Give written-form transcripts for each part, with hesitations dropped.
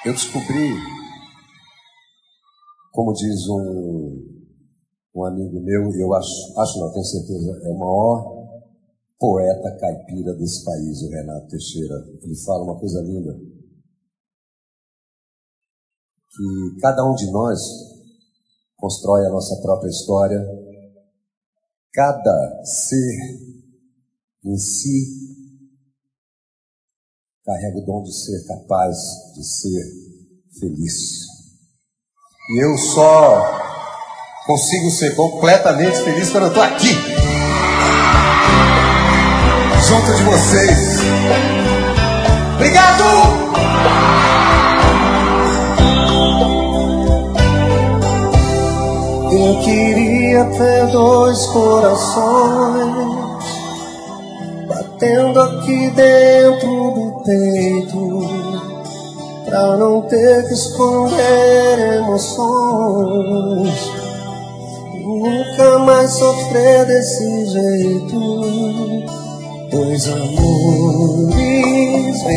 Eu descobri, como diz um amigo meu, e eu acho não, tenho certeza, é o maior poeta caipira desse país, o Renato Teixeira. Ele fala uma coisa linda, que cada um de nós constrói a nossa própria história, cada ser em si carrega o dom de ser capaz de ser feliz. E eu só consigo ser completamente feliz quando eu estou aqui, junto de vocês. Obrigado! Eu queria ter dois corações batendo aqui dentro do peito, pra não ter que esconder emoções, nunca mais sofrer desse jeito. Dois amores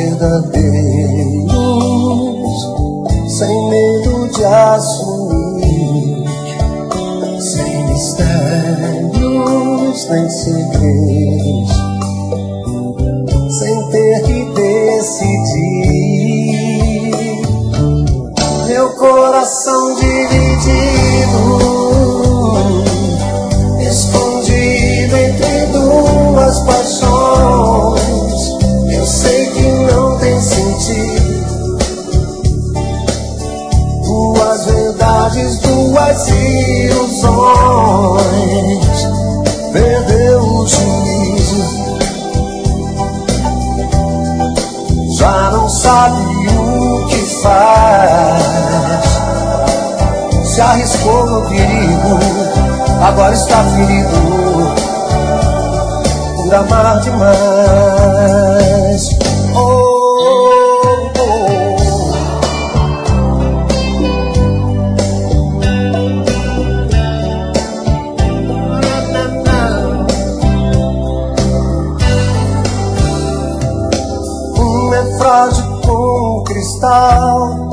verdadeiros, sem medo de assumir, sem mistérios nem segredos, sem ter que decidir. Meu coração dividido, escondido entre duas paixões. Eu sei que não tem sentido, duas verdades, duas ilusões. Perdeu o juízo, já não sabe o que faz. Se arriscou no perigo, agora está ferido por amar demais. Oh, fraude com cristal,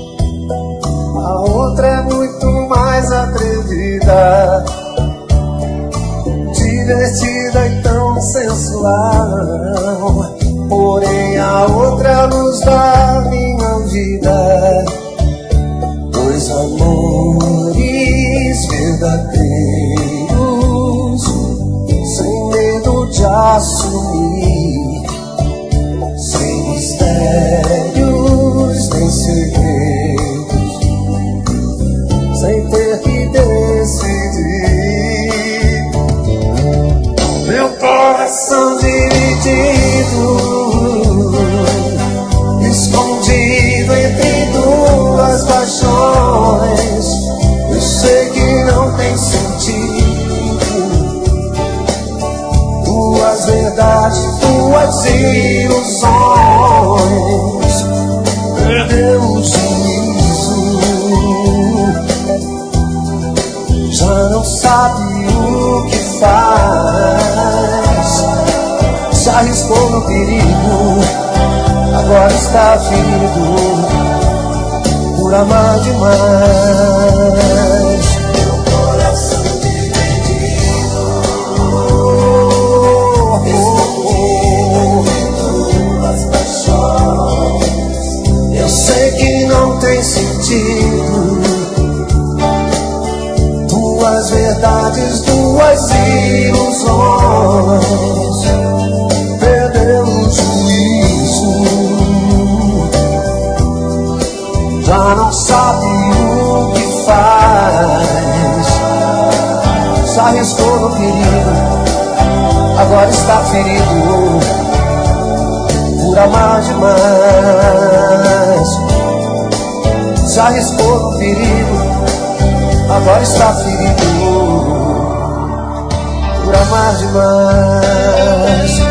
a outra é muito mais atrevida, divertida e tão sensual. Porém a outra é a luz da minha vida. Dois amores verdadeiros, sem medo de assumir, sem mistérios nem segredos, sem ter que decidir. Meu coração dividido, escondido entre duas paixões. Eu sei que não tem sentido, duas verdades, duas ilusões. Perdeu o juízo, já não sabe o que faz. Se arriscou no perigo, agora está ferido por amar demais. Meu coração dividido, duas paixões. Eu sei que não tem sentido, duas verdades, duas ilusões. Perdeu o juízo, já não sabe o que faz. Se arriscou no perigo, agora está ferido por amar demais. Se arriscou no perigo, agora está ferido por amar demais.